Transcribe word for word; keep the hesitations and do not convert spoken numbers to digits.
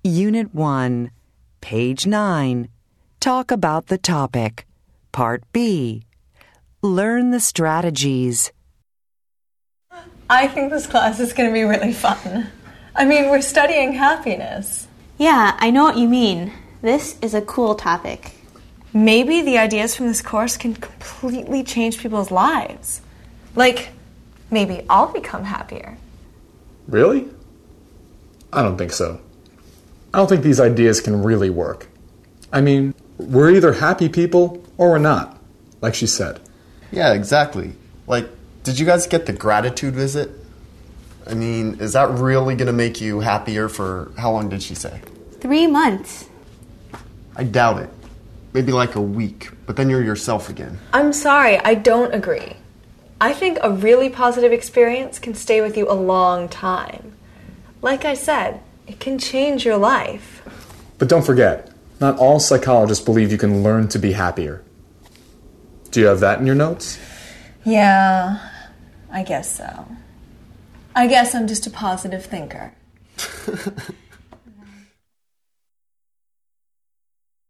Unit one, Page nine. Talk about the topic. Part B. Learn the strategies. I think this class is going to be really fun. I mean, we're studying happiness. Yeah, I know what you mean. This is a cool topic. Maybe the ideas from this course can completely change people's lives. Like, maybe I'll become happier. Really? I don't think so. I don't think these ideas can really work. I mean, we're either happy people or we're not, like she said. Yeah, exactly. Like, did you guys get the gratitude visit? I mean, is that really going to make you happier for, how long did she say? Three months. I doubt it. Maybe like a week, but then you're yourself again. I'm sorry, I don't agree. I think a really positive experience can stay with you a long time. Like I said, it can change your life. But don't forget, not all psychologists believe you can learn to be happier. Do you have that in your notes? Yeah, I guess so. I guess I'm just a positive thinker.